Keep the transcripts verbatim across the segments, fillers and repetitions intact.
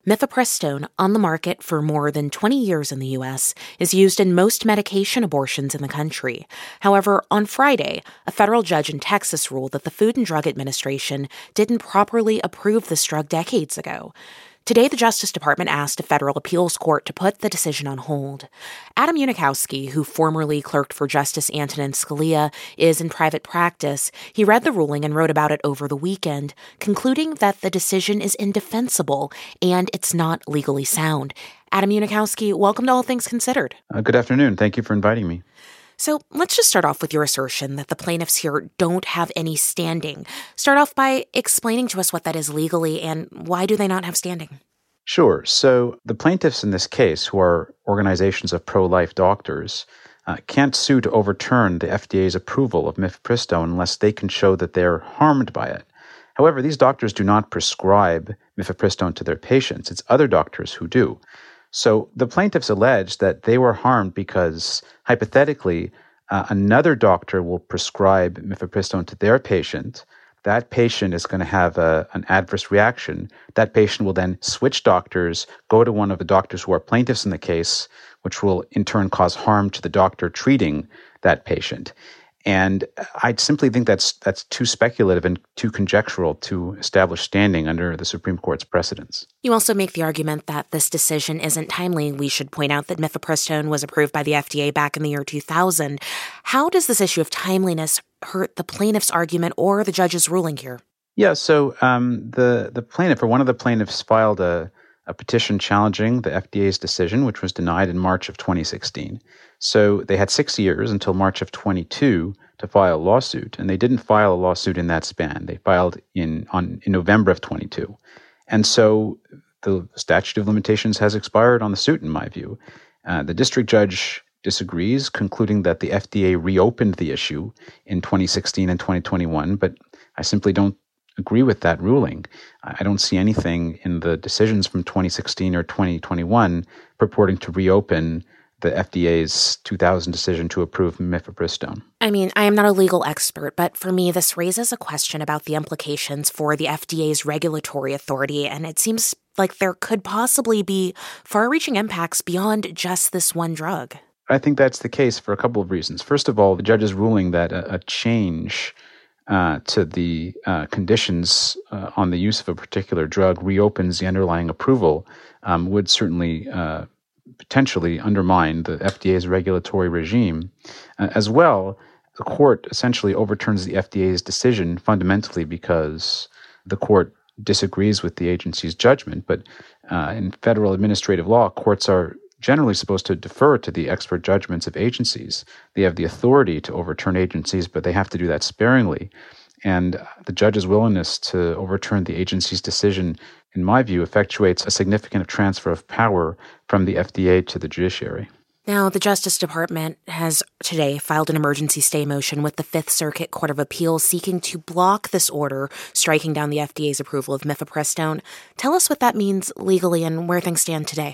Mifepristone, on the market for more than twenty years in the U S, is used in most medication abortions in the country. However, on Friday, a federal judge in Texas ruled that the Food and Drug Administration didn't properly approve this drug decades ago. Today, the Justice Department asked a federal appeals court to put the decision on hold. Adam Unikowski, who formerly clerked for Justice Antonin Scalia, is in private practice. He read the ruling and wrote about it over the weekend, concluding that the decision is indefensible and it's not legally sound. Adam Unikowski, welcome to All Things Considered. Uh, good afternoon. Thank you for inviting me. So let's just start off with your assertion that the plaintiffs here don't have any standing. Start off by explaining to us what that is legally and why do they not have standing? Sure. So the plaintiffs in this case, who are organizations of pro-life doctors, uh, can't sue to overturn the F D A's approval of mifepristone unless they can show that they're harmed by it. However, these doctors do not prescribe mifepristone to their patients. It's other doctors who do. So the plaintiffs allege that they were harmed because, hypothetically, uh, another doctor will prescribe mifepristone to their patient. That patient is going to have a, an adverse reaction. That patient will then switch doctors, go to one of the doctors who are plaintiffs in the case, which will in turn cause harm to the doctor treating that patient. And I simply think that's that's too speculative and too conjectural to establish standing under the Supreme Court's precedents. You also make the argument that this decision isn't timely. We should point out that mifepristone was approved by the F D A back in the year two thousand. How does this issue of timeliness hurt the plaintiff's argument or the judge's ruling here? Yeah, so um, the, the plaintiff, or one of the plaintiffs, filed a, a petition challenging the F D A's decision, which was denied in March of twenty sixteen. So they had six years until March of twenty-two to file a lawsuit, and they didn't file a lawsuit in that span. They filed in on in November of twenty-two. And so the statute of limitations has expired on the suit, in my view. Uh, the district judge disagrees, concluding that the F D A reopened the issue in twenty sixteen and twenty twenty-one, but I simply don't agree with that ruling. I don't see anything in the decisions from twenty sixteen or twenty twenty-one purporting to reopen the F D A's two thousand decision to approve mifepristone. I mean, I am not a legal expert, but for me, this raises a question about the implications for the F D A's regulatory authority, and it seems like there could possibly be far-reaching impacts beyond just this one drug. I think that's the case for a couple of reasons. First of all, the judge's ruling that a, a change uh, to the uh, conditions uh, on the use of a particular drug reopens the underlying approval um, would certainly uh, potentially undermine the F D A's regulatory regime. Uh, as well, the court essentially overturns the F D A's decision fundamentally because the court disagrees with the agency's judgment. But uh, in federal administrative law, courts are generally supposed to defer to the expert judgments of agencies. They have the authority to overturn agencies, but they have to do that sparingly. And the judge's willingness to overturn the agency's decision, in my view, effectuates a significant transfer of power from the F D A to the judiciary. Now, the Justice Department has today filed an emergency stay motion with the Fifth Circuit Court of Appeals seeking to block this order, striking down the F D A's approval of mifepristone. Tell us what that means legally and where things stand today.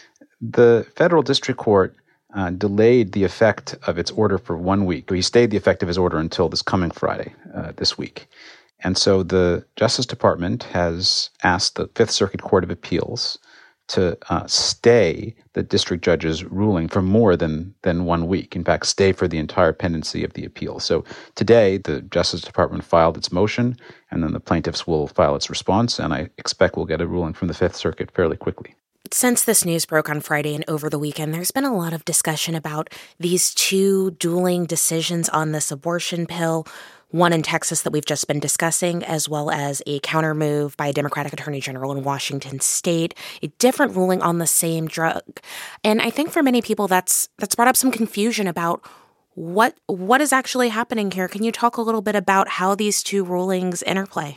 The federal district court uh, delayed the effect of its order for one week. He stayed the effect of his order until this coming Friday, uh, this week. And so the Justice Department has asked the Fifth Circuit Court of Appeals to uh, stay the district judge's ruling for more than, than one week. In fact, stay for the entire pendency of the appeal. So today, the Justice Department filed its motion, and then the plaintiffs will file its response, and I expect we'll get a ruling from the Fifth Circuit fairly quickly. Since this news broke on Friday and over the weekend, there's been a lot of discussion about these two dueling decisions on this abortion pill, one in Texas that we've just been discussing, as well as a counter move by a Democratic Attorney General in Washington State, a different ruling on the same drug. And I think for many people that's that's brought up some confusion about what what is actually happening here. Can you talk a little bit about how these two rulings interplay?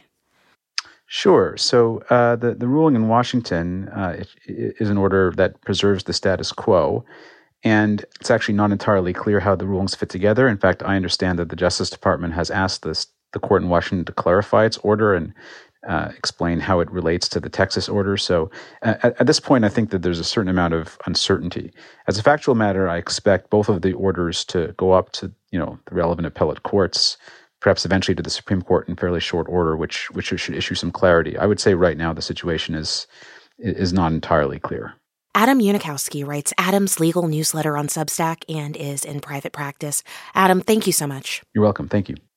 Sure. So uh, the, the ruling in Washington uh, is an order that preserves the status quo, and it's actually not entirely clear how the rulings fit together. In fact, I understand that the Justice Department has asked this, the court in Washington to clarify its order and uh, explain how it relates to the Texas order. So uh, at, at this point, I think that there's a certain amount of uncertainty. As a factual matter, I expect both of the orders to go up to, you know, the relevant appellate courts, perhaps eventually to the Supreme Court in fairly short order, which which should issue some clarity. I would say right now the situation is is not entirely clear. Adam Unikowski writes Adam's legal newsletter on Substack and is in private practice. Adam, thank you so much. You're welcome. Thank you.